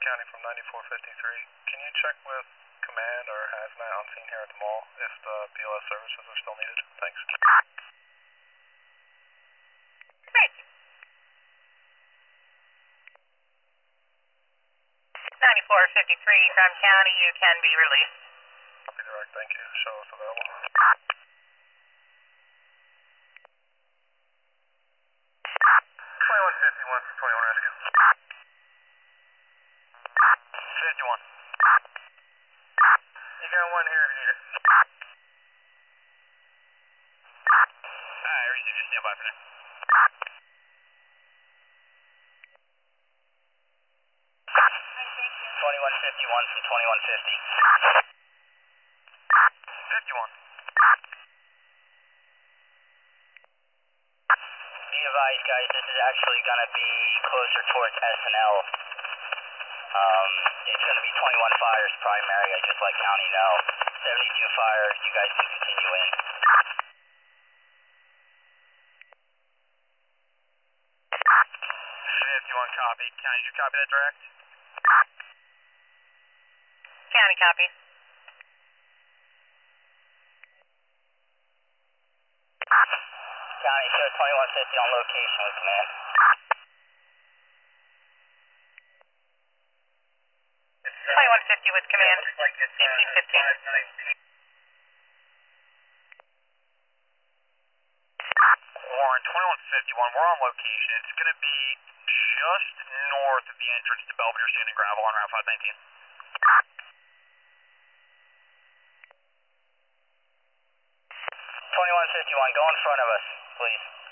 County from 9453. Can you check with Command or Hazmat on scene here at the mall if the BLS services are still needed? Thanks. Great. 9453 from County, you can be released. Copy direct, thank you. Show us available. 2151 for 21 rescue. 51. You got one here if you need it. Alright, receive, just stand by for now. 2151 from 2150. 51. Be advised, guys, this is actually going to be closer towards SNL. It's going to be 21 fires primary. I just let county know. 72 fire, you guys can continue in. 51 copy. County, did you copy that direct? County copy. County, show 2150 on location with command. 2150 with command. 1815. Warren, 2151, we're on location. It's going to be just north of the entrance to Belvedere Sand and Gravel on Route 519. 2151, go in front of us, please.